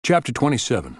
Chapter 27.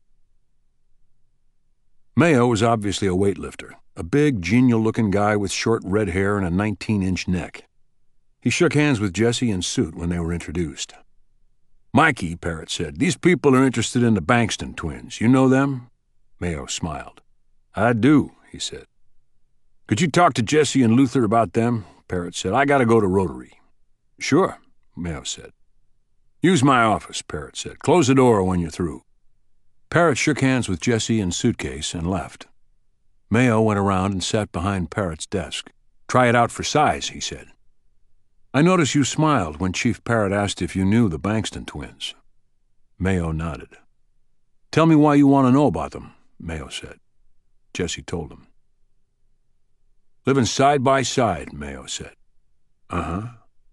Mayo was obviously a weightlifter, a big, genial-looking guy with short red hair and a 19-inch neck. He shook hands with Jesse and Suit when they were introduced. "Mikey," Parrott said, "these people are interested in the Bankston twins. You know them?" Mayo smiled. "I do," he said. "Could you talk to Jesse and Luther about them?" Parrott said. "I gotta go to Rotary." "Sure," Mayo said. "Use my office," Parrott said. "Close the door when you're through." Parrott shook hands with Jesse and Suitcase and left. Mayo went around and sat behind Parrott's desk. "Try it out for size," he said. "I noticed you smiled when Chief Parrott asked if you knew the Bankston twins." Mayo nodded. "Tell me why you want to know about them," Mayo said. Jesse told him. "Living side by side," Mayo said. "Uh-huh."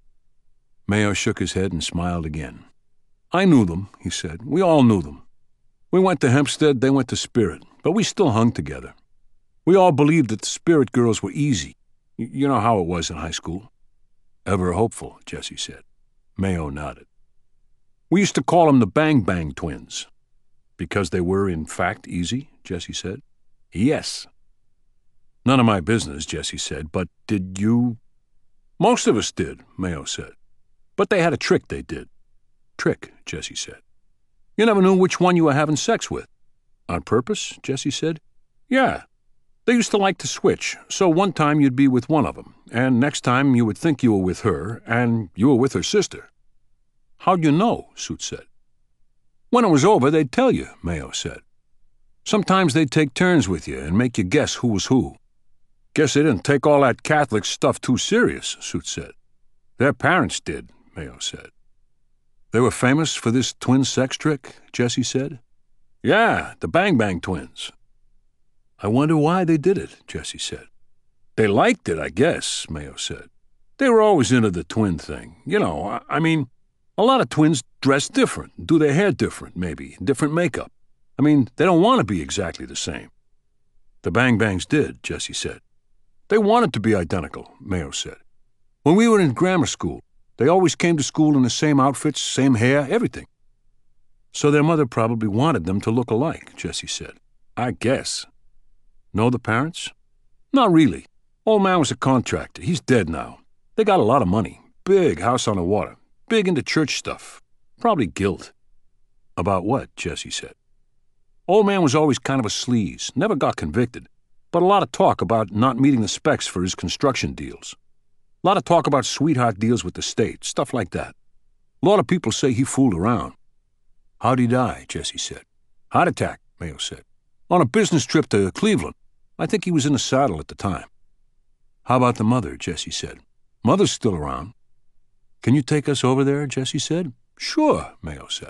Mayo shook his head and smiled again. "I knew them," he said. "We all knew them. We went to Hempstead, they went to Spirit, but we still hung together. We all believed that the Spirit girls were easy. You know how it was in high school." "Ever hopeful," Jesse said. Mayo nodded. "We used to call them the Bang Bang twins." "Because they were, in fact, easy?" Jesse said. "Yes." "None of my business," Jesse said, "but did you—" "Most of us did," Mayo said. "But they had a trick they did." "Trick," Jesse said. "You never knew which one you were having sex with." "On purpose?" Jesse said. "Yeah. They used to like to switch, so one time you'd be with one of them, and next time you would think you were with her, and you were with her sister." "How'd you know?" Suit said. "When it was over, they'd tell you," Mayo said. "Sometimes they'd take turns with you and make you guess who was who." "Guess they didn't take all that Catholic stuff too serious," Suit said. "Their parents did," Mayo said. "They were famous for this twin sex trick?" Jesse said. "Yeah, the Bang Bang twins." "I wonder why they did it," Jesse said. "They liked it, I guess," Mayo said. "They were always into the twin thing. You know, I mean, a lot of twins dress different, do their hair different, maybe, different makeup. I mean, they don't want to be exactly the same." "The Bang Bangs did," Jesse said. "They wanted to be identical," Mayo said. "When we were in grammar school, they always came to school in the same outfits, same hair, everything." "So their mother probably wanted them to look alike," Jesse said. "I guess." "Know the parents?" "Not really. Old man was a contractor. He's dead now. They got a lot of money. Big house on the water. Big into church stuff. Probably guilt." "About what?" Jesse said. "Old man was always kind of a sleaze. Never got convicted. But a lot of talk about not meeting the specs for his construction deals. A lot of talk about sweetheart deals with the state, stuff like that. A lot of people say he fooled around." "How'd he die?" Jesse said. "Heart attack," Mayo said. "On a business trip to Cleveland. I think he was in the saddle at the time." "How about the mother?" Jesse said. "Mother's still around." "Can you take us over there?" Jesse said. "Sure," Mayo said.